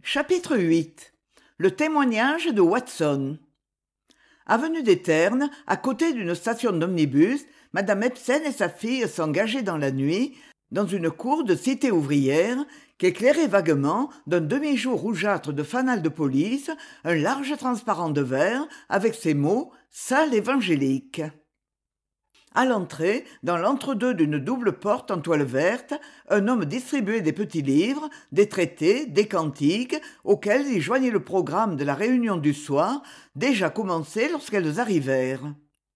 Chapitre 8. Le témoignage de Watson. Avenue des Ternes, à côté d'une station d'omnibus, madame Ebsen et sa fille s'engageaient dans la nuit, dans une cour de cité ouvrière, qu'éclairait vaguement, d'un demi-jour rougeâtre de fanal de police, un large transparent de verre, avec ces mots « Salle évangélique ». À l'entrée, dans l'entre-deux d'une double porte en toile verte, un homme distribuait des petits livres, des traités, des cantiques, auxquels il joignait le programme de la réunion du soir, déjà commencée lorsqu'elles arrivèrent.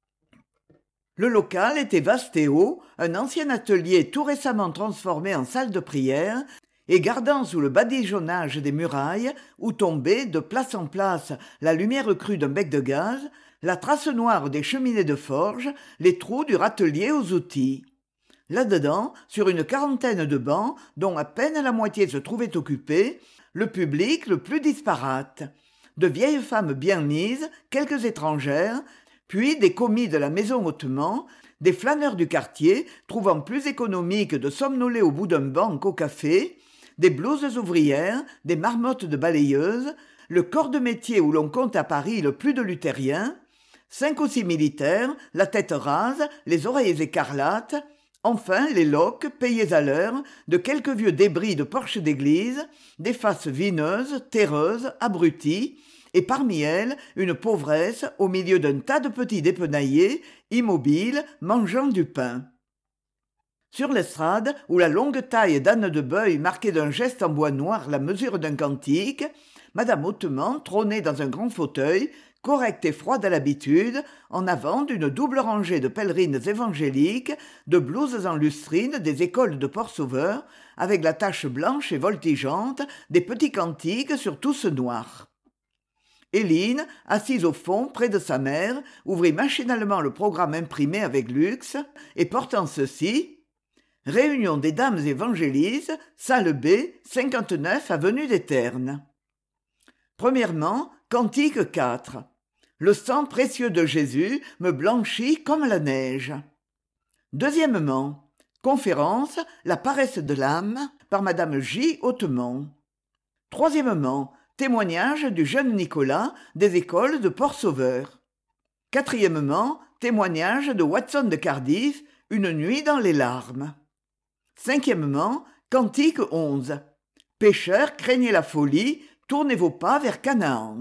Le local était vaste et haut, un ancien atelier tout récemment transformé en salle de prière, et gardant sous le badigeonnage des murailles, où tombait, de place en place, la lumière crue d'un bec de gaz, la trace noire des cheminées de forge, les trous du râtelier aux outils. Là-dedans, sur une quarantaine de bancs, dont à peine la moitié se trouvait occupée, le public le plus disparate. De vieilles femmes bien mises, quelques étrangères, puis des commis de la maison hautement, des flâneurs du quartier, trouvant plus économique de somnoler au bout d'un banc qu'au café, des blouses ouvrières, des marmottes de balayeuses, le corps de métier où l'on compte à Paris le plus de luthériens, 5 ou 6 militaires, la tête rase, les oreilles écarlates, enfin les loques, payées à l'heure, de quelques vieux débris de porches d'église, des faces vineuses, terreuses, abruties, et parmi elles, une pauvresse au milieu d'un tas de petits dépenaillés, immobiles, mangeant du pain. Sur l'estrade, où la longue taille d'Anne de Beuil marquait d'un geste en bois noir la mesure d'un cantique, madame Hautement trônait dans un grand fauteuil, correcte et froide à l'habitude, en avant d'une double rangée de pèlerines évangéliques, de blouses en lustrine des écoles de Port-Sauveur, avec la tache blanche et voltigeante des petits cantiques sur tous noirs. Éline, assise au fond près de sa mère, ouvrit machinalement le programme imprimé avec luxe, et portant ceci: Réunion des dames évangélistes, salle B, 59 avenue des Ternes. Premièrement, cantique 4. Le sang précieux de Jésus me blanchit comme la neige. Deuxièmement, conférence La paresse de l'âme par madame J. Hautement. Troisièmement, témoignage du jeune Nicolas des écoles de Port-Sauveur. Quatrièmement, témoignage de Watson de Cardiff, une nuit dans les larmes. Cinquièmement, cantique 11. Pécheurs, craignez la folie, tournez vos pas vers Canaan.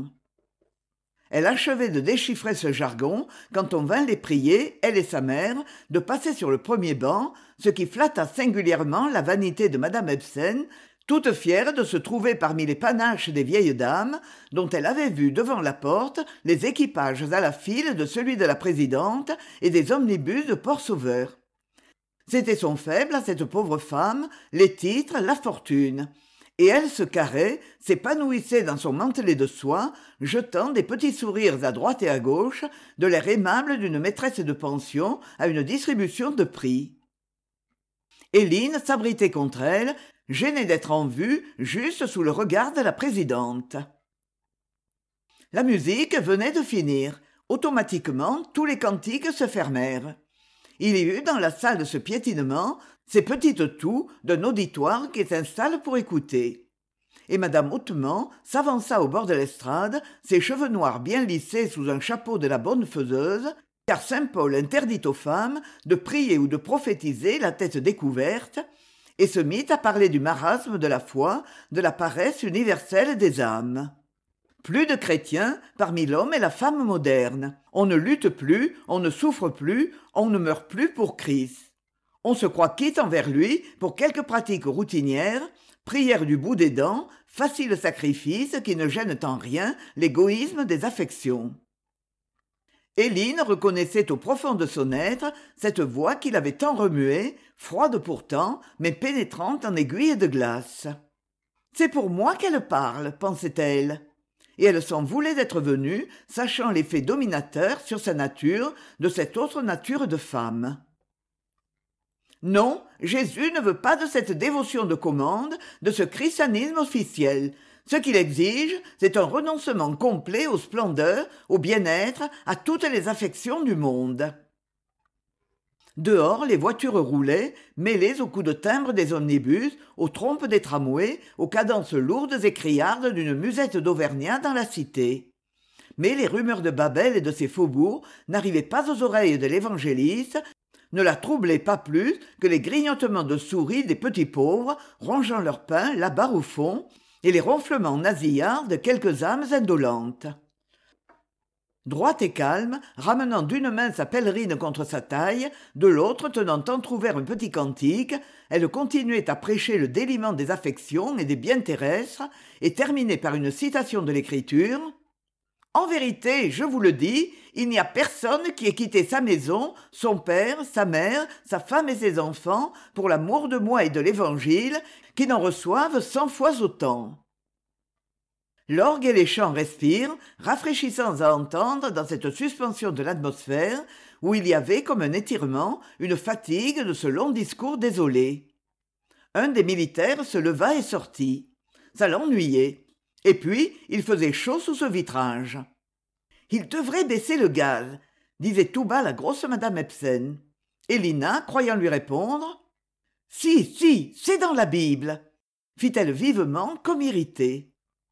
Elle achevait de déchiffrer ce jargon quand on vint les prier, elle et sa mère, de passer sur le premier banc, ce qui flatta singulièrement la vanité de madame Ebsen, toute fière de se trouver parmi les panaches des vieilles dames, dont elle avait vu devant la porte les équipages à la file de celui de la présidente et des omnibus de Port-Sauveur. C'était son faible à cette pauvre femme, les titres, la fortune. Et elle se carrait, s'épanouissait dans son mantelet de soie, jetant des petits sourires à droite et à gauche, de l'air aimable d'une maîtresse de pension à une distribution de prix. Éline s'abritait contre elle, gênée d'être en vue, juste sous le regard de la présidente. La musique venait de finir. Automatiquement, tous les cantiques se fermèrent. Il y eut dans la salle ce piétinement, ces petites toux d'un auditoire qui s'installe pour écouter. Et madame Hautement s'avança au bord de l'estrade, ses cheveux noirs bien lissés sous un chapeau de la bonne faiseuse, car saint Paul interdit aux femmes de prier ou de prophétiser la tête découverte, et se mit à parler du marasme de la foi, de la paresse universelle des âmes. Plus de chrétiens parmi l'homme et la femme moderne. On ne lutte plus, on ne souffre plus, on ne meurt plus pour Christ. On se croit quitte envers lui pour quelques pratiques routinières, prière du bout des dents, facile sacrifice qui ne gênent en rien l'égoïsme des affections. Éline reconnaissait au profond de son être cette voix qui l'avait tant remuée, froide pourtant, mais pénétrante en aiguille de glace. « C'est pour moi qu'elle parle, pensait-elle. » Et elle s'en voulait d'être venue, sachant l'effet dominateur sur sa nature de cette autre nature de femme. Non, Jésus ne veut pas de cette dévotion de commande, de ce christianisme officiel. Ce qu'il exige, c'est un renoncement complet aux splendeurs, au bien-être, à toutes les affections du monde. Dehors, les voitures roulaient, mêlées aux coups de timbre des omnibus, aux trompes des tramways, aux cadences lourdes et criardes d'une musette d'Auvergnat dans la cité. Mais les rumeurs de Babel et de ses faubourgs n'arrivaient pas aux oreilles de l'évangéliste, ne la troublaient pas plus que les grignotements de souris des petits pauvres rongeant leur pain là-bas au fond, et les ronflements nasillards de quelques âmes indolentes. Droite et calme, ramenant d'une main sa pèlerine contre sa taille, de l'autre tenant entr'ouvert un petit cantique, elle continuait à prêcher le déliement des affections et des biens terrestres, et terminait par une citation de l'Écriture. « En vérité, je vous le dis, il n'y a personne qui ait quitté sa maison, son père, sa mère, sa femme et ses enfants, pour l'amour de moi et de l'Évangile, qui n'en reçoive 100 fois autant. » L'orgue et les chants respirent, rafraîchissants à entendre dans cette suspension de l'atmosphère, où il y avait comme un étirement, une fatigue de ce long discours désolé. Un des militaires se leva et sortit. Ça l'ennuyait. Et puis, il faisait chaud sous ce vitrage. « Il devrait baisser le gaz », disait tout bas la grosse madame Ebsen. Et Lina, croyant lui répondre, « Si, c'est dans la Bible », fit-elle vivement comme irritée.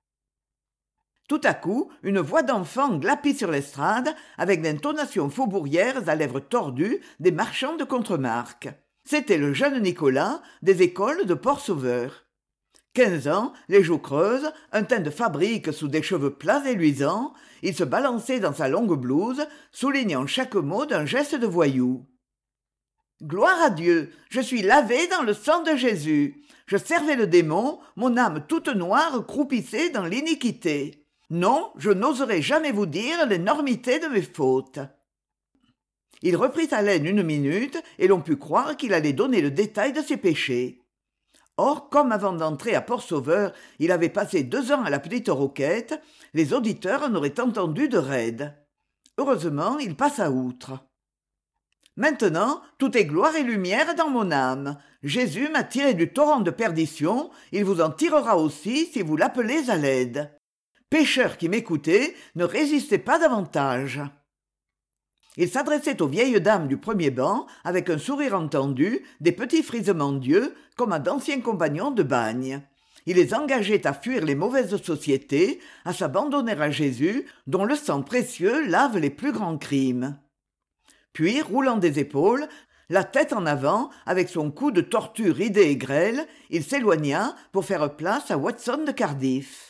Tout à coup, une voix d'enfant glapit sur l'estrade, avec l'intonation faubourière à lèvres tordues des marchands de contremarques. C'était le jeune Nicolas, des écoles de Port-Sauveur. 15 ans, les joues creuses, un teint de fabrique sous des cheveux plats et luisants, il se balançait dans sa longue blouse, soulignant chaque mot d'un geste de voyou. « Gloire à Dieu, je suis lavé dans le sang de Jésus. Je servais le démon, mon âme toute noire croupissait dans l'iniquité. Non, je n'oserai jamais vous dire l'énormité de mes fautes. » Il reprit haleine une minute, et l'on put croire qu'il allait donner le détail de ses péchés. Or, comme avant d'entrer à Port-Sauveur, il avait passé 2 ans à la Petite Roquette, les auditeurs en auraient entendu de raide. Heureusement, il passa outre. « Maintenant, tout est gloire et lumière dans mon âme. Jésus m'a tiré du torrent de perdition, il vous en tirera aussi si vous l'appelez à l'aide. Pécheurs qui m'écoutez, ne résistez pas davantage. » Il s'adressait aux vieilles dames du premier banc, avec un sourire entendu, des petits frisements d'yeux, comme à d'anciens compagnons de bagne. Il les engageait à fuir les mauvaises sociétés, à s'abandonner à Jésus, dont le sang précieux lave les plus grands crimes. Puis, roulant des épaules, la tête en avant, avec son cou de tortue ridé et grêle, il s'éloigna pour faire place à Watson de Cardiff.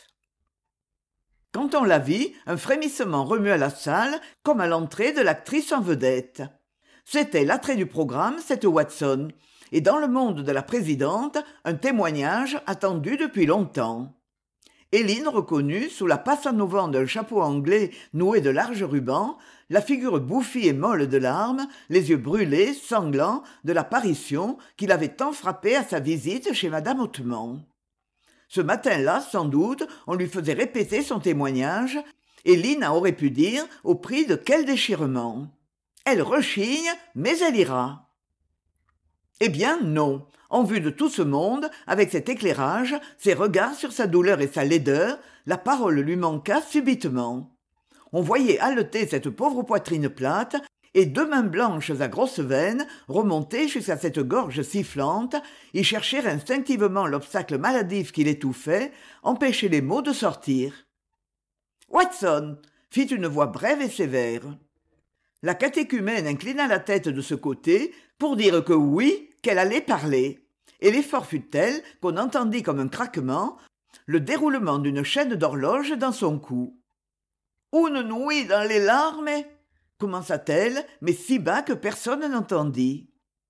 Quand on la vit, un frémissement remua la salle, comme à l'entrée de l'actrice en vedette. C'était l'attrait du programme, cette Watson, et dans le monde de la présidente, un témoignage attendu depuis longtemps. Éline reconnut, sous la passe en auvent d'un chapeau anglais noué de larges rubans, la figure bouffie et molle de larmes, les yeux brûlés, sanglants, de l'apparition qui l'avait tant frappé à sa visite chez madame Hautemont. Ce matin-là, sans doute, on lui faisait répéter son témoignage, et Lina aurait pu dire au prix de quel déchirement. Elle rechigne, mais elle ira. Eh bien non, en vue de tout ce monde, avec cet éclairage, ses regards sur sa douleur et sa laideur, la parole lui manqua subitement. On voyait haleter cette pauvre poitrine plate, et 2 mains blanches à grosses veines, remonter jusqu'à cette gorge sifflante, y chercher instinctivement l'obstacle maladif qui l'étouffait, empêcher les mots de sortir. « Watson !» fit une voix brève et sévère. La catéchumène inclina la tête de ce côté pour dire que oui, qu'elle allait parler, et l'effort fut tel qu'on entendit comme un craquement le déroulement d'une chaîne d'horloge dans son cou. « Une nuit dans les larmes !» commença-t-elle, mais si bas que personne n'entendit.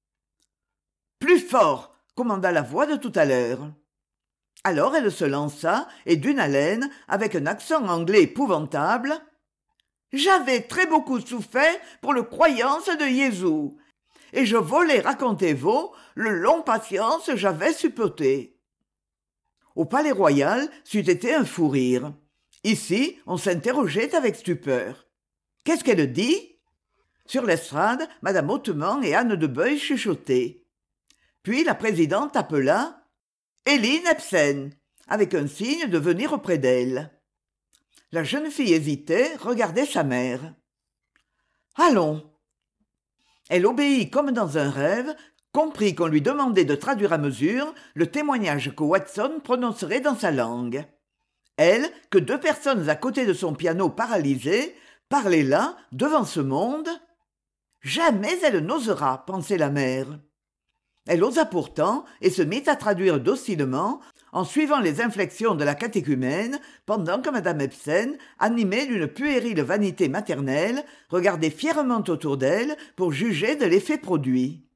« Plus fort !» commanda la voix de tout à l'heure. Alors elle se lança, et d'une haleine, avec un accent anglais épouvantable, « J'avais très beaucoup souffert pour le croyance de Jésus, et je volais raconter vous le long patience j'avais supporté. » Au Palais-Royal, c'eût été un fou rire. Ici, on s'interrogeait avec stupeur. Qu'est-ce qu'elle dit ? Sur l'estrade, madame Hautemont et Anne de Beuil chuchotaient. Puis la présidente appela « Éline Ebsen » avec un signe de venir auprès d'elle. La jeune fille hésitait, regardait sa mère. « Allons !» Elle obéit comme dans un rêve, comprit qu'on lui demandait de traduire à mesure le témoignage que Watson prononcerait dans sa langue. Elle, que deux personnes à côté de son piano paralysées, parlait là, devant ce monde. Jamais elle n'osera, pensait la mère. Elle osa pourtant et se mit à traduire docilement, en suivant les inflexions de la catéchumène, pendant que Madame Ebsen, animée d'une puérile vanité maternelle, regardait fièrement autour d'elle pour juger de l'effet produit.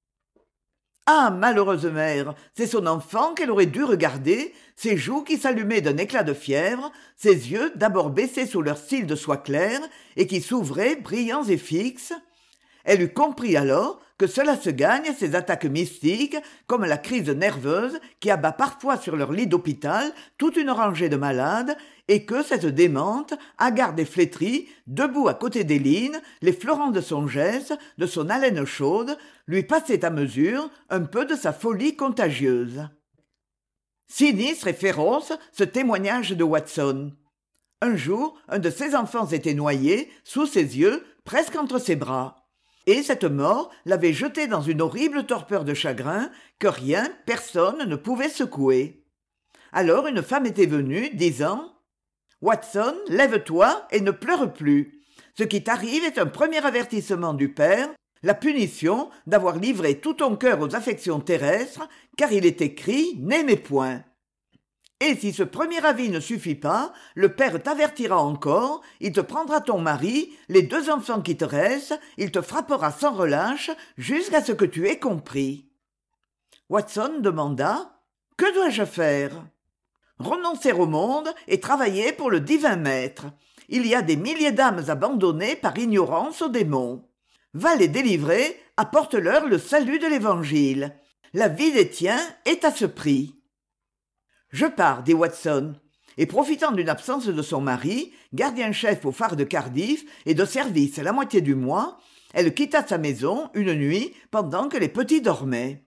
Ah, malheureuse mère, c'est son enfant qu'elle aurait dû regarder, ses joues qui s'allumaient d'un éclat de fièvre, ses yeux d'abord baissés sous leur cils de soie claire et qui s'ouvraient brillants et fixes. Elle eût compris alors que cela se gagne ces attaques mystiques, comme la crise nerveuse qui abat parfois sur leur lit d'hôpital toute une rangée de malades, et que cette démente, hagarde et flétrie, debout à côté d'Éline, les fleurants de son geste, de son haleine chaude, lui passait à mesure un peu de sa folie contagieuse. Sinistre et féroce, ce témoignage de Watson. Un jour, un de ses enfants était noyé, sous ses yeux, presque entre ses bras. Et cette mort l'avait jeté dans une horrible torpeur de chagrin que rien, personne ne pouvait secouer. Alors une femme était venue, disant « Watson, lève-toi et ne pleure plus. Ce qui t'arrive est un premier avertissement du Père, la punition d'avoir livré tout ton cœur aux affections terrestres, car il est écrit « N'aimez point ». Et si ce premier avis ne suffit pas, le père t'avertira encore, il te prendra ton mari, les deux enfants qui te restent, il te frappera sans relâche jusqu'à ce que tu aies compris. Watson demanda « Que dois-je faire ?» Renoncer au monde et travailler pour le divin maître. Il y a des milliers d'âmes abandonnées par ignorance aux démons. Va les délivrer, apporte-leur le salut de l'Évangile. La vie des tiens est à ce prix. « Je pars, dit Watson, et profitant d'une absence de son mari, gardien-chef au phare de Cardiff et de service la moitié du mois, elle quitta sa maison une nuit pendant que les petits dormaient.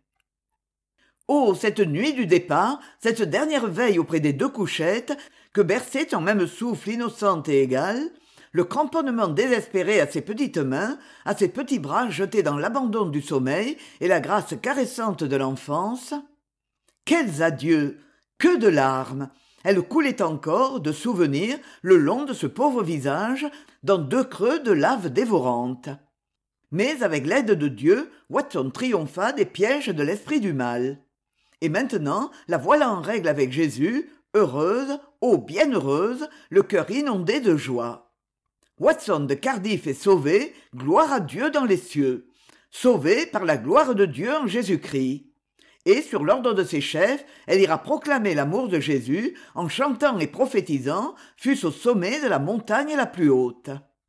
Oh, cette nuit du départ, cette dernière veille auprès des deux couchettes, que berçait en même souffle innocente et égale, le cramponnement désespéré à ses petites mains, à ses petits bras jetés dans l'abandon du sommeil et la grâce caressante de l'enfance. Quels adieux! Que de larmes! Elles coulaient encore, de souvenirs, le long de ce pauvre visage, dans deux creux de lave dévorante. Mais avec l'aide de Dieu, Watson triompha des pièges de l'esprit du mal. Et maintenant, la voilà en règle avec Jésus, heureuse, ô bienheureuse, le cœur inondé de joie. Watson de Cardiff est sauvé, gloire à Dieu dans les cieux. Sauvé par la gloire de Dieu en Jésus-Christ. Et sur l'ordre de ses chefs, elle ira proclamer l'amour de Jésus en chantant et prophétisant, fût-ce au sommet de la montagne la plus haute.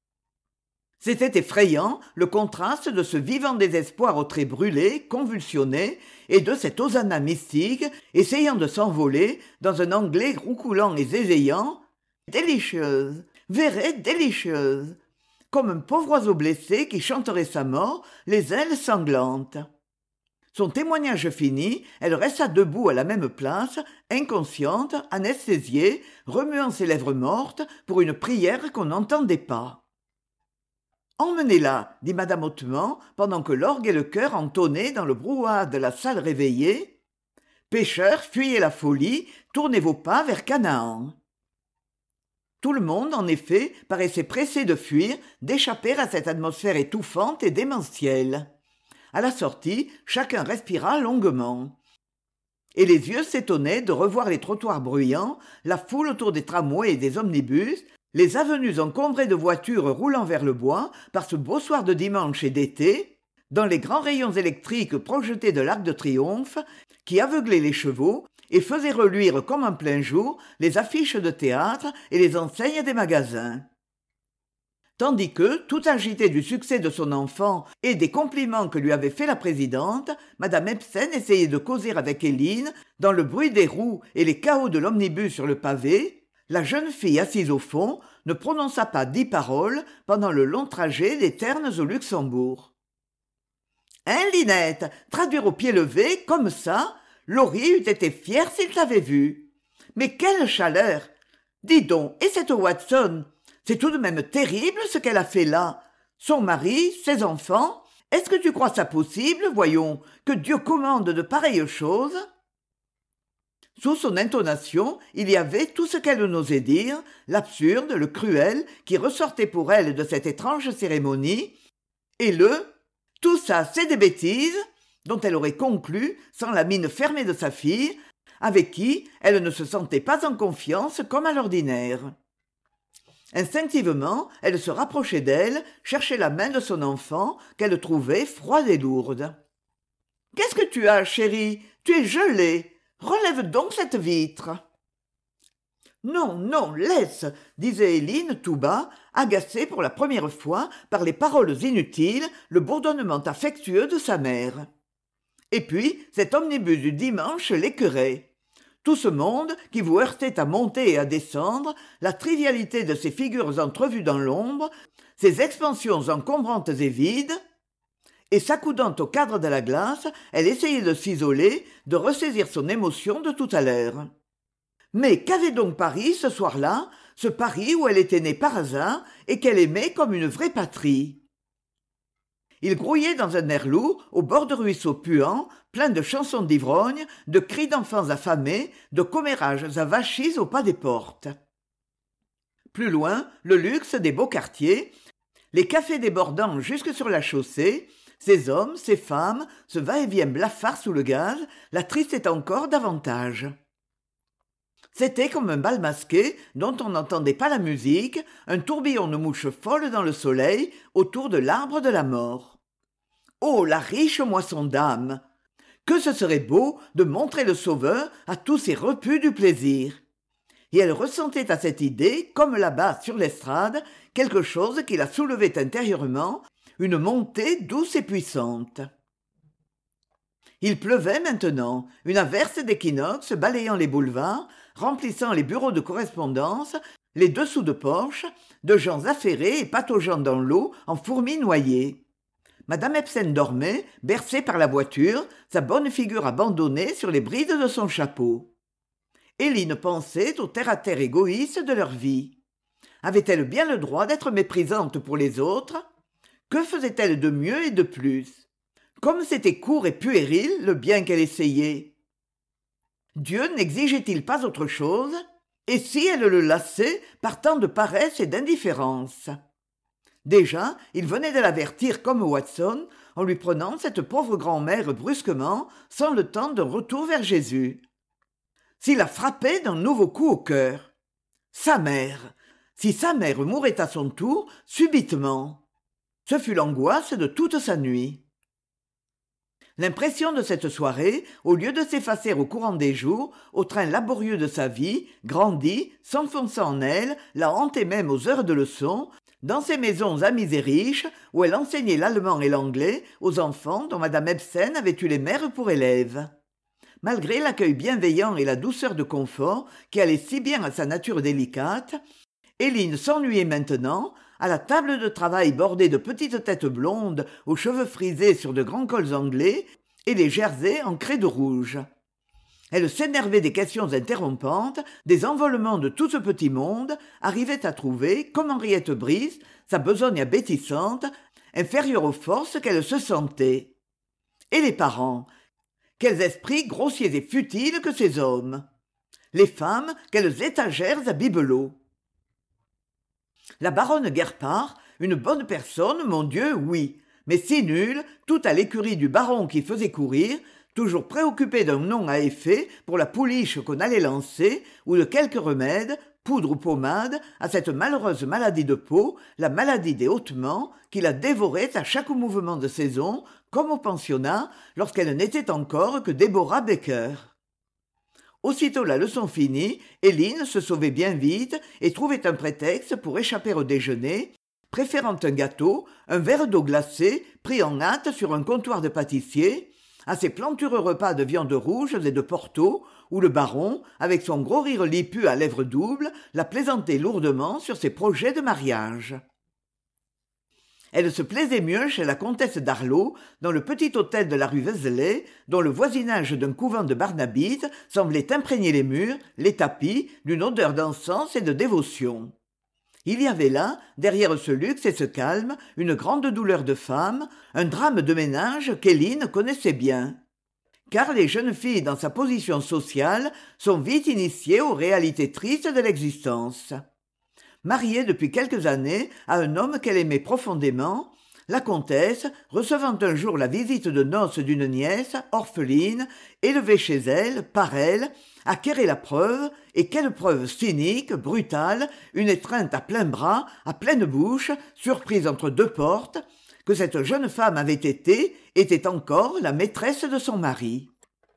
C'était effrayant, le contraste de ce vivant désespoir aux traits brûlés, convulsionnés, et de cette hosanna mystique, essayant de s'envoler, dans un anglais roucoulant et zézayant, délicieuse, verrez délicieuse, comme un pauvre oiseau blessé qui chanterait sa mort, les ailes sanglantes. Son témoignage fini, elle resta debout à la même place, inconsciente, anesthésiée, remuant ses lèvres mortes pour une prière qu'on n'entendait pas. « Emmenez-la, dit madame hautement, pendant que l'orgue et le chœur entonnaient dans le brouhaha de la salle réveillée. Pécheurs, fuyez la folie, tournez vos pas vers Canaan. » Tout le monde, en effet, paraissait pressé de fuir, d'échapper à cette atmosphère étouffante et démentielle. À la sortie, chacun respira longuement. Et les yeux s'étonnaient de revoir les trottoirs bruyants, la foule autour des tramways et des omnibus, les avenues encombrées de voitures roulant vers le bois par ce beau soir de dimanche et d'été, dans les grands rayons électriques projetés de l'Arc de Triomphe, qui aveuglaient les chevaux et faisaient reluire comme en plein jour les affiches de théâtre et les enseignes des magasins. Tandis que, tout agitée du succès de son enfant et des compliments que lui avait fait la présidente, madame Ebsen essayait de causer avec Éline, dans le bruit des roues et les cahots de l'omnibus sur le pavé, la jeune fille assise au fond ne prononça pas 10 paroles pendant le long trajet des Ternes au Luxembourg. « Hein, Linette, traduire au pied levé, comme ça, Laurie eût été fière s'il t'avait vue. Mais quelle chaleur! Dis donc, et cette Watson? C'est tout de même terrible ce qu'elle a fait là. Son mari, ses enfants, Est-ce que tu crois ça possible, voyons, que Dieu commande de pareilles choses ?» Sous son intonation, il y avait tout ce qu'elle n'osait dire, l'absurde, le cruel, qui ressortait pour elle de cette étrange cérémonie, et tout ça, c'est des bêtises, dont elle aurait conclu, sans la mine fermée de sa fille, avec qui elle ne se sentait pas en confiance comme à l'ordinaire. Instinctivement, elle se rapprochait d'elle, cherchait la main de son enfant, qu'elle trouvait froide et lourde. « Qu'est-ce que tu as, chérie ? Tu es gelée. Relève donc cette vitre. » « Non, non, laisse, » disait Éline tout bas, agacée pour la première fois par les paroles inutiles, le bourdonnement affectueux de sa mère. Et puis, cet omnibus du dimanche l'écœurait. Tout ce monde qui vous heurtait à monter et à descendre, la trivialité de ces figures entrevues dans l'ombre, ces expansions encombrantes et vides, et s'accoudant au cadre de la glace, elle essayait de s'isoler, de ressaisir son émotion de tout à l'heure. Mais qu'avait donc Paris ce soir-là, ce Paris où elle était née par hasard et qu'elle aimait comme une vraie patrie? Il grouillait dans un air lourd, au bord de ruisseaux puants, plein de chansons d'ivrogne, de cris d'enfants affamés, de commérages avachis au pas des portes. Plus loin, le luxe des beaux quartiers, les cafés débordant jusque sur la chaussée, ces hommes, ces femmes, ce va-et-vient blafard sous le gaz, la tristaient encore davantage. C'était comme un bal masqué dont on n'entendait pas la musique, un tourbillon de mouches folles dans le soleil autour de l'arbre de la mort. Oh, la riche moisson d'âme! Que ce serait beau de montrer le Sauveur à tous ces repus du plaisir! Et elle ressentait à cette idée, comme là-bas sur l'estrade, quelque chose qui la soulevait intérieurement, une montée douce et puissante. Il pleuvait maintenant, une averse d'équinoxe balayant les boulevards, remplissant les bureaux de correspondance, les dessous de porche, de gens affairés et pataugeant dans l'eau en fourmis noyées. Madame Epsen dormait, bercée par la voiture, sa bonne figure abandonnée sur les brides de son chapeau. Éline pensait au terre-à-terre égoïste de leur vie. Avait-elle bien le droit d'être méprisante pour les autres? Que faisait-elle de mieux et de plus? Comme c'était court et puéril le bien qu'elle essayait. Dieu n'exigeait-il pas autre chose? Et si elle le lassait par tant de paresse et d'indifférence? Déjà, il venait de l'avertir comme Watson, en lui prenant cette pauvre grand-mère brusquement, sans le temps d'un retour vers Jésus. S'il la frappait d'un nouveau coup au cœur. Sa mère! Si sa mère mourait à son tour, subitement! Ce fut l'angoisse de toute sa nuit. L'impression de cette soirée, au lieu de s'effacer au courant des jours, au train laborieux de sa vie, grandit, s'enfonçant en elle, la hantait même aux heures de leçon, dans ces maisons amies et riches, où elle enseignait l'allemand et l'anglais aux enfants dont Madame Ebsen avait eu les mères pour élèves. Malgré l'accueil bienveillant et la douceur de confort qui allaient si bien à sa nature délicate, Éline s'ennuyait maintenant, à la table de travail bordée de petites têtes blondes aux cheveux frisés sur de grands cols anglais et les jerseys en craie de rouge. Elle s'énervait des questions interrompantes, des envolements de tout ce petit monde, arrivait à trouver, comme Henriette Brice, sa besogne abétissante, inférieure aux forces qu'elle se sentait. Et les parents, quels esprits grossiers et futiles que ces hommes! Les femmes, quelles étagères à bibelots! La baronne Guerpard, une bonne personne, mon Dieu, oui, mais si nulle, tout à l'écurie du baron qui faisait courir, toujours préoccupée d'un nom à effet pour la pouliche qu'on allait lancer, ou de quelque remède, poudre ou pommade, à cette malheureuse maladie de peau, la maladie des hautements, qui la dévorait à chaque mouvement de saison, comme au pensionnat, lorsqu'elle n'était encore que Déborah Baker. Aussitôt la leçon finie, Éline se sauvait bien vite et trouvait un prétexte pour échapper au déjeuner, préférant un gâteau, un verre d'eau glacée pris en hâte sur un comptoir de pâtissier, à ces plantureux repas de viande rouge et de porto, où le baron, avec son gros rire lipu à lèvres doubles, la plaisantait lourdement sur ses projets de mariage. Elle se plaisait mieux chez la comtesse d'Arlot, dans le petit hôtel de la rue Vézelay, dont le voisinage d'un couvent de barnabites semblait imprégner les murs, les tapis, d'une odeur d'encens et de dévotion. Il y avait là, derrière ce luxe et ce calme, une grande douleur de femme, un drame de ménage qu'Éline connaissait bien. Car les jeunes filles dans sa position sociale sont vite initiées aux réalités tristes de l'existence. Mariée depuis quelques années à un homme qu'elle aimait profondément, la comtesse, recevant un jour la visite de noces d'une nièce, orpheline, élevée chez elle, par elle, acquérait la preuve, et quelle preuve cynique, brutale, une étreinte à plein bras, à pleine bouche, surprise entre deux portes, que cette jeune femme avait été, était encore la maîtresse de son mari.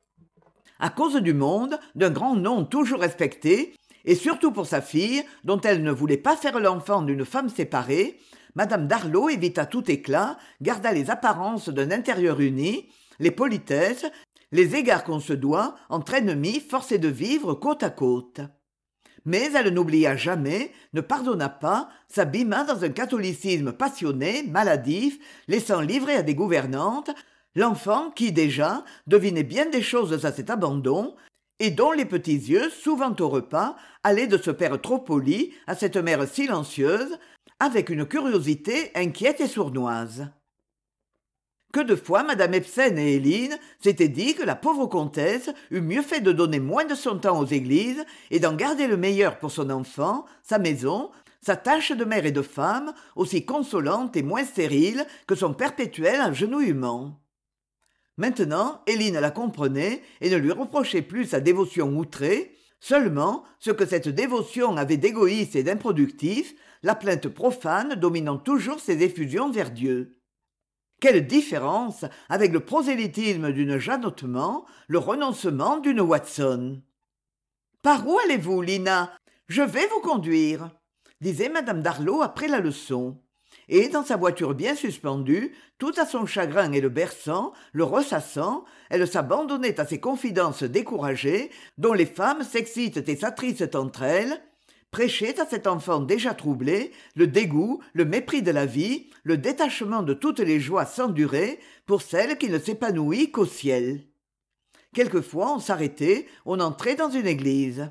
À cause du monde, d'un grand nom toujours respecté, et surtout pour sa fille, dont elle ne voulait pas faire l'enfant d'une femme séparée, madame Darlot évita tout éclat, garda les apparences d'un intérieur uni, les politesses, les égards qu'on se doit entre ennemis forcés de vivre côte à côte. Mais elle n'oublia jamais, ne pardonna pas, s'abîma dans un catholicisme passionné, maladif, laissant livrer à des gouvernantes l'enfant qui, déjà, devinait bien des choses à cet abandon, et dont les petits yeux, souvent au repas, allaient de ce père trop poli à cette mère silencieuse, avec une curiosité inquiète et sournoise. Que de fois madame Ebsen et Éline s'étaient dit que la pauvre comtesse eût mieux fait de donner moins de son temps aux églises et d'en garder le meilleur pour son enfant, sa maison, sa tâche de mère et de femme, aussi consolante et moins stérile que son perpétuel agenouillement. Maintenant, Éline la comprenait et ne lui reprochait plus sa dévotion outrée, seulement ce que cette dévotion avait d'égoïste et d'improductif, la plainte profane dominant toujours ses effusions vers Dieu. Quelle différence avec le prosélytisme d'une Jeanne Hautement, le renoncement d'une Watson. « Par où allez-vous, Lina ? Je vais vous conduire » disait madame Darlot après la leçon. Et dans sa voiture bien suspendue, tout à son chagrin et le berçant, le ressassant, elle s'abandonnait à ces confidences découragées dont les femmes s'excitent et s'attristent entre elles, prêchait à cet enfant déjà troublé le dégoût, le mépris de la vie, le détachement de toutes les joies sans durée pour celle qui ne s'épanouit qu'au ciel. Quelquefois on s'arrêtait, on entrait dans une église.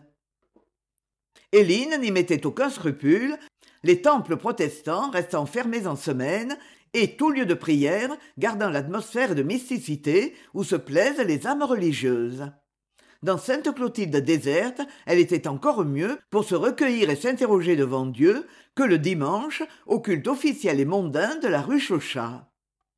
Éline n'y mettait aucun scrupule, les temples protestants restant fermés en semaine, et tout lieu de prière gardant l'atmosphère de mysticité où se plaisent les âmes religieuses. Dans Sainte Clotilde déserte, elle était encore mieux pour se recueillir et s'interroger devant Dieu que le dimanche au culte officiel et mondain de la rue Chauchat.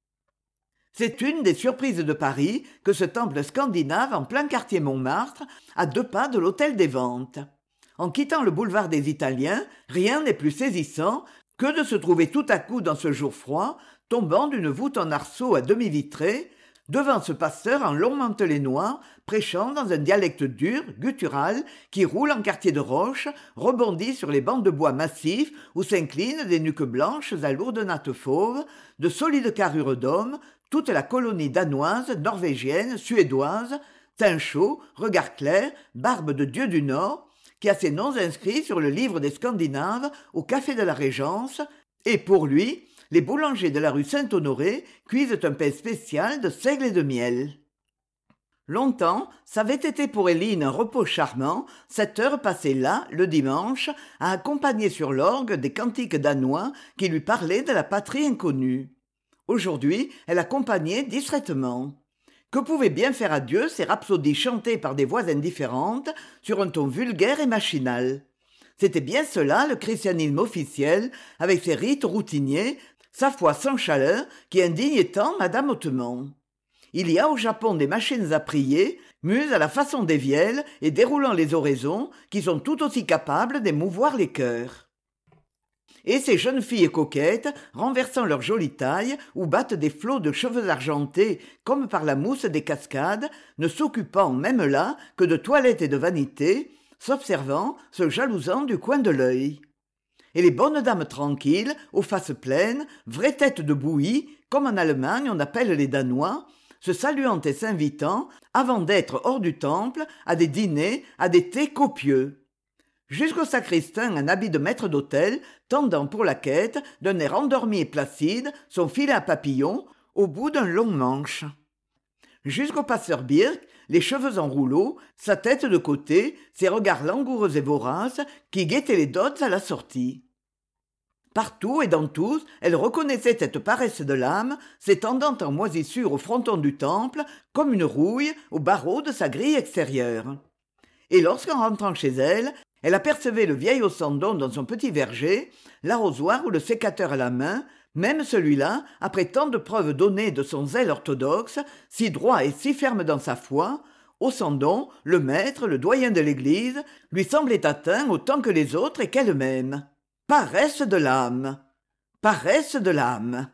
C'est une des surprises de Paris que ce temple scandinave en plein quartier Montmartre, à 2 pas de l'hôtel des Ventes. En quittant le boulevard des Italiens, rien n'est plus saisissant que de se trouver tout à coup dans ce jour froid, tombant d'une voûte en arceaux à demi vitrée, devant ce pasteur en long mantelet noir, prêchant dans un dialecte dur, guttural, qui roule en quartier de roche, rebondit sur les bancs de bois massifs où s'inclinent des nuques blanches à lourdes nattes fauves, de solides carrures d'hommes, toute la colonie danoise, norvégienne, suédoise, teint chaud, regard clair, barbe de dieu du Nord, qui a ses noms inscrits sur le livre des Scandinaves au café de la Régence, et pour lui, les boulangers de la rue Saint-Honoré cuisent un pain spécial de seigle et de miel. Longtemps, ça avait été pour Éline un repos charmant, cette heure passée là, le dimanche, à accompagner sur l'orgue des cantiques danois qui lui parlaient de la patrie inconnue. Aujourd'hui, elle accompagnait discrètement. Que pouvaient bien faire à Dieu ces rhapsodies chantées par des voix indifférentes sur un ton vulgaire et machinal ? C'était bien cela le christianisme officiel, avec ses rites routiniers, sa foi sans chaleur qui indigne tant madame Hautement. Il y a au Japon des machines à prier, muses à la façon des vielles et déroulant les oraisons, qui sont tout aussi capables d'émouvoir les cœurs. Et ces jeunes filles coquettes, renversant leur jolie taille, ou battent des flots de cheveux argentés comme par la mousse des cascades, ne s'occupant même là que de toilette et de vanité, s'observant, se jalousant du coin de l'œil. Et les bonnes dames tranquilles, aux faces pleines, vraies têtes de bouillie, comme en Allemagne on appelle les Danois, se saluant et s'invitant, avant d'être hors du temple, à des dîners, à des thés copieux. Jusqu'au sacristain en habit de maître d'hôtel, tendant pour la quête, d'un air endormi et placide, son filet à papillons, au bout d'un long manche. Jusqu'au passeur Birk, les cheveux en rouleau, sa tête de côté, ses regards langoureux et voraces, qui guettaient les dots à la sortie. Partout et dans tous, elle reconnaissait cette paresse de l'âme, s'étendant en moisissure au fronton du temple, comme une rouille aux barreaux de sa grille extérieure. Et lorsqu'en rentrant chez elle, elle apercevait le vieil Ossandon dans son petit verger, l'arrosoir ou le sécateur à la main, même celui-là, après tant de preuves données de son zèle orthodoxe, si droit et si ferme dans sa foi, Ossandon, le maître, le doyen de l'Église, lui semblait atteint autant que les autres et qu'elle-même. Paresse de l'âme. Paresse de l'âme.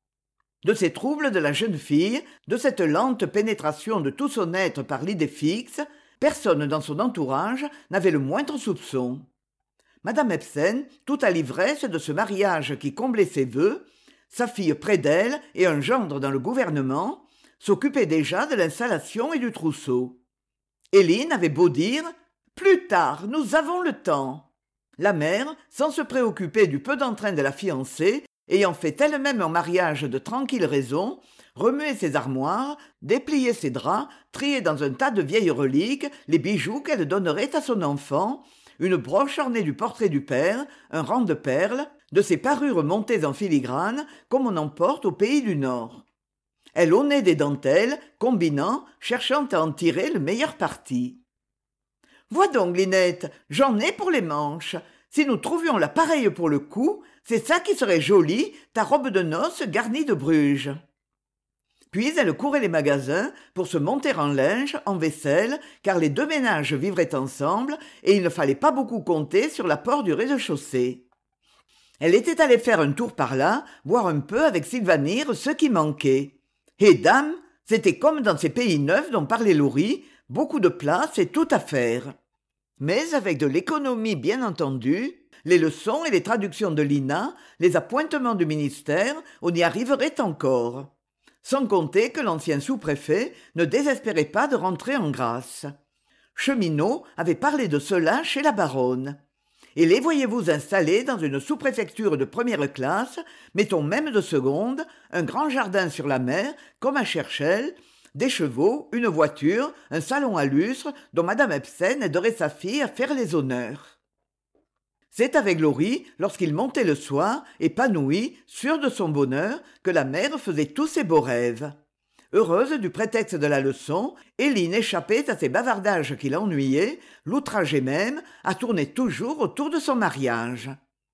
De ces troubles de la jeune fille, de cette lente pénétration de tout son être par l'idée fixe, personne dans son entourage n'avait le moindre soupçon. Madame Ebsen, tout à l'ivresse de ce mariage qui comblait ses vœux, sa fille près d'elle et un gendre dans le gouvernement, s'occupait déjà de l'installation et du trousseau. Éline avait beau dire « Plus tard, nous avons le temps ». La mère, sans se préoccuper du peu d'entrain de la fiancée, ayant fait elle-même un mariage de tranquille raison, remuait ses armoires, dépliait ses draps, triait dans un tas de vieilles reliques les bijoux qu'elle donnerait à son enfant, une broche ornée du portrait du père, un rang de perles, de ces parures montées en filigrane comme on en porte au pays du Nord. Elle aunait des dentelles, combinant, cherchant à en tirer le meilleur parti. « Vois donc, Linette, j'en ai pour les manches. Si nous trouvions la pareille pour le cou, c'est ça qui serait joli, ta robe de noces garnie de Bruges. » Puis elle courait les magasins pour se monter en linge, en vaisselle, car les deux ménages vivraient ensemble et il ne fallait pas beaucoup compter sur l'apport du rez-de-chaussée. Elle était allée faire un tour par là, voir un peu avec Sylvanire ce qui manquait. Et dame, c'était comme dans ces pays neufs dont parlait Laurie, beaucoup de place et tout à faire. Mais avec de l'économie bien entendue, les leçons et les traductions de Lina, les appointements du ministère, on y arriverait encore. Sans compter que l'ancien sous-préfet ne désespérait pas de rentrer en grâce. Cheminot avait parlé de cela chez la baronne. Et les voyez-vous installés dans une sous-préfecture de première classe, mettons même de seconde, un grand jardin sur la mer, comme à Cherchel, des chevaux, une voiture, un salon à lustre dont Madame Ebsen aiderait sa fille à faire les honneurs. C'est avec Laurie, lorsqu'il montait le soir, épanoui, sûr de son bonheur, que la mère faisait tous ses beaux rêves. Heureuse du prétexte de la leçon, Éline échappait à ces bavardages qui l'ennuyaient, l'outrageaient même, à tourner toujours autour de son mariage.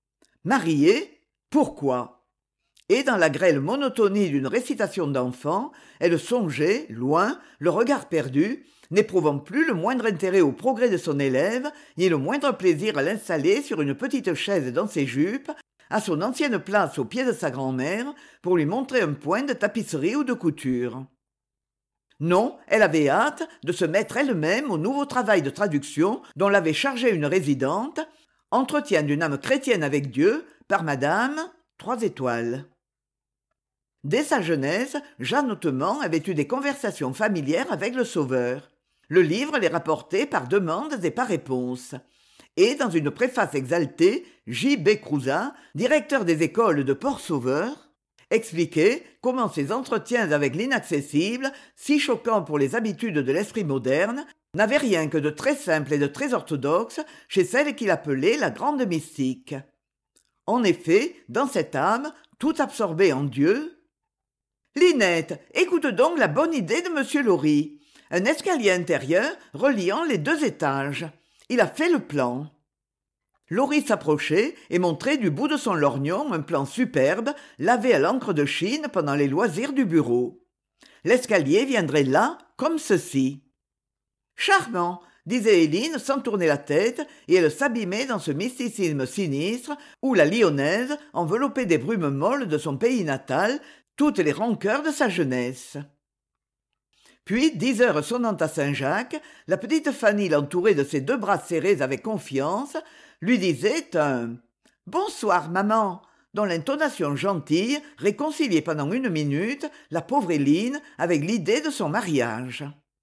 Mariée, pourquoi ? Et dans la grêle monotonie d'une récitation d'enfant, elle songeait, loin, le regard perdu, n'éprouvant plus le moindre intérêt au progrès de son élève, ni le moindre plaisir à l'installer sur une petite chaise dans ses jupes, à son ancienne place au pied de sa grand-mère, pour lui montrer un point de tapisserie ou de couture. Non, elle avait hâte de se mettre elle-même au nouveau travail de traduction dont l'avait chargée une résidente, Entretien d'une âme chrétienne avec Dieu, par Madame, 3 étoiles. Dès sa jeunesse, Jeanne Hautement avait eu des conversations familières avec le Sauveur. Le livre les rapportait par demandes et par réponses. Et dans une préface exaltée, J. B. Crouzat, directeur des écoles de Port-Sauveur, expliquait comment ces entretiens avec l'inaccessible, si choquants pour les habitudes de l'esprit moderne, n'avaient rien que de très simple et de très orthodoxe chez celle qu'il appelait la grande mystique. En effet, dans cette âme, tout absorbée en Dieu, Linette, écoute donc la bonne idée de monsieur Laurie. Un escalier intérieur reliant les 2 étages. Il a fait le plan. Laurie s'approchait et montrait du bout de son lorgnon un plan superbe, lavé à l'encre de Chine pendant les loisirs du bureau. L'escalier viendrait là, comme ceci. Charmant, disait Éline sans tourner la tête, et elle s'abîmait dans ce mysticisme sinistre où la lyonnaise enveloppait des brumes molles de son pays natal toutes les rancœurs de sa jeunesse. Puis, 10 heures sonnant à Saint-Jacques, la petite Fanny l'entourait de ses 2 bras serrés avec confiance, lui disait un « Bonsoir, maman », dont l'intonation gentille réconciliait pendant 1 minute la pauvre Éline avec l'idée de son mariage.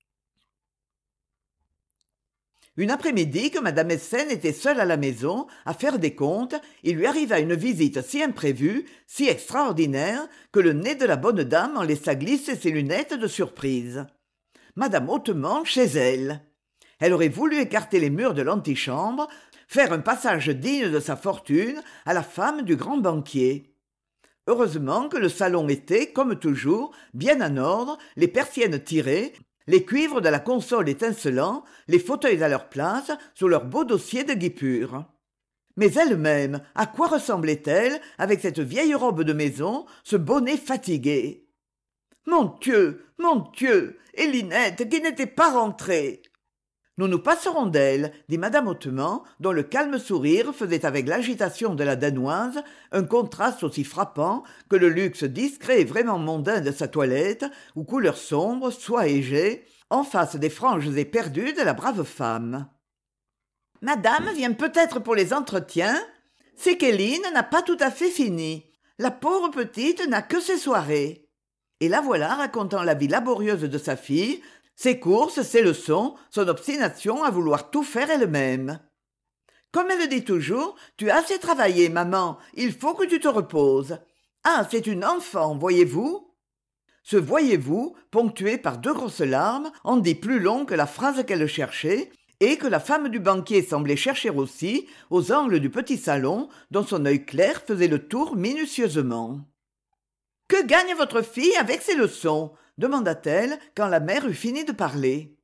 Une après-midi que Madame Ebsen était seule à la maison, à faire des comptes, il lui arriva une visite si imprévue, si extraordinaire, que le nez de la bonne dame en laissa glisser ses lunettes de surprise. Madame Hautement chez elle. Elle aurait voulu écarter les murs de l'antichambre, faire un passage digne de sa fortune à la femme du grand banquier. Heureusement que le salon était, comme toujours, bien en ordre, les persiennes tirées, les cuivres de la console étincelants, les fauteuils à leur place, sous leurs beaux dossiers de guipure. Mais elle-même, à quoi ressemblait-elle avec cette vieille robe de maison, ce bonnet fatigué? Mon Dieu, et Linette qui n'était pas rentrée. Nous nous passerons d'elle, dit madame Hautement, dont le calme sourire faisait avec l'agitation de la danoise un contraste aussi frappant que le luxe discret et vraiment mondain de sa toilette, aux couleurs sombres, soie et jet, en face des franges éperdues de la brave femme. Madame vient peut-être pour les entretiens. C'est qu'Éline n'a pas tout à fait fini. La pauvre petite n'a que ses soirées. Et la voilà racontant la vie laborieuse de sa fille, ses courses, ses leçons, son obstination à vouloir tout faire elle-même. Comme elle dit toujours, tu as assez travaillé, maman, il faut que tu te reposes. Ah, c'est une enfant, voyez-vous? Ce voyez-vous, ponctué par 2 grosses larmes, en dit plus long que la phrase qu'elle cherchait, et que la femme du banquier semblait chercher aussi aux angles du petit salon dont son œil clair faisait le tour minutieusement. « Que gagne votre fille avec ses leçons ?» demanda-t-elle quand la mère eut fini de parler.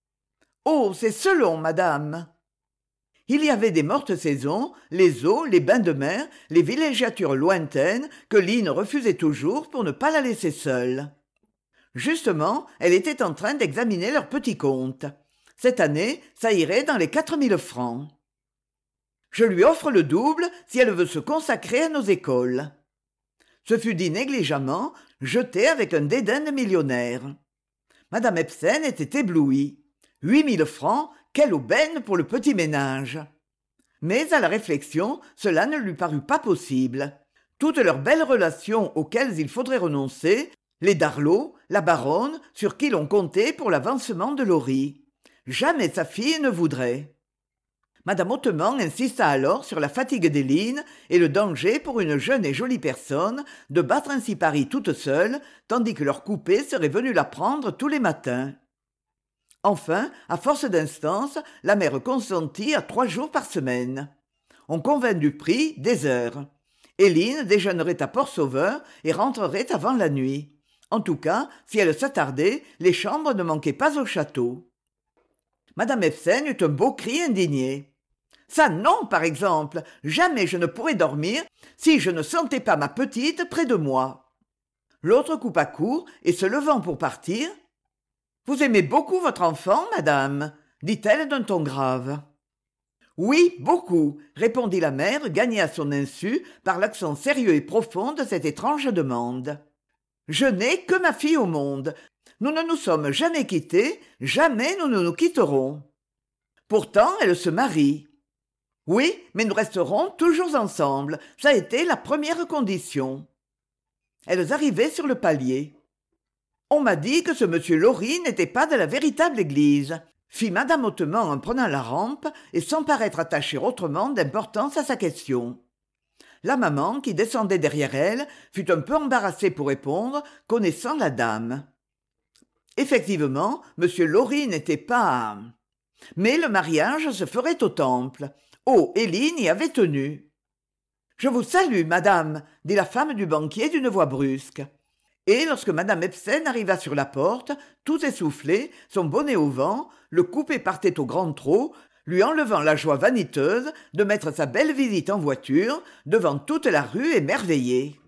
« Oh, c'est selon, madame !» Il y avait des mortes saisons, les eaux, les bains de mer, les villégiatures lointaines que Line refusait toujours pour ne pas la laisser seule. Justement, elle était en train d'examiner leur petit compte. Cette année, ça irait dans les 4000 francs. Je lui offre le double si elle veut se consacrer à nos écoles. Ce fut dit négligemment, jeté avec un dédain de millionnaire. Madame Epsen était éblouie. 8000 francs, quelle aubaine pour le petit ménage. Mais à la réflexion, cela ne lui parut pas possible. Toutes leurs belles relations auxquelles il faudrait renoncer, les Darlot, la baronne, sur qui l'on comptait pour l'avancement de Laurie. Jamais sa fille ne voudrait. Madame Hautement insista alors sur la fatigue d'Éline et le danger pour une jeune et jolie personne de battre ainsi Paris toute seule, tandis que leur coupé serait venu la prendre tous les matins. Enfin, à force d'instances, la mère consentit à 3 jours par semaine. On convint du prix, des heures. Éline déjeunerait à Port-Sauveur et rentrerait avant la nuit. En tout cas, si elle s'attardait, les chambres ne manquaient pas au château. Madame Epsen eut un beau cri indigné. « Ça non, par exemple, jamais je ne pourrais dormir si je ne sentais pas ma petite près de moi. » L'autre coupa court et se levant pour partir, « Vous aimez beaucoup votre enfant, madame ?» dit-elle d'un ton grave. « Oui, beaucoup, » répondit la mère, gagnée à son insu par l'accent sérieux et profond de cette étrange demande. « Je n'ai que ma fille au monde. Nous ne nous sommes jamais quittés, jamais nous ne nous quitterons. Pourtant, elle se marie. Oui, mais nous resterons toujours ensemble, ça a été la première condition. » Elles arrivaient sur le palier. « On m'a dit que ce monsieur Laurie n'était pas de la véritable église, » fit madame Hautement en prenant la rampe et sans paraître attacher autrement d'importance à sa question. La maman, qui descendait derrière elle, fut un peu embarrassée pour répondre, connaissant la dame. Effectivement, monsieur Laurie n'était pas... Mais le mariage se ferait au temple. Oh, Éline y avait tenu. « Je vous salue, madame, » dit la femme du banquier d'une voix brusque. Et lorsque madame Epsen arriva sur la porte, tout essoufflée, son bonnet au vent, le coupé partait au grand trot, lui enlevant la joie vaniteuse de mettre sa belle visite en voiture devant toute la rue émerveillée.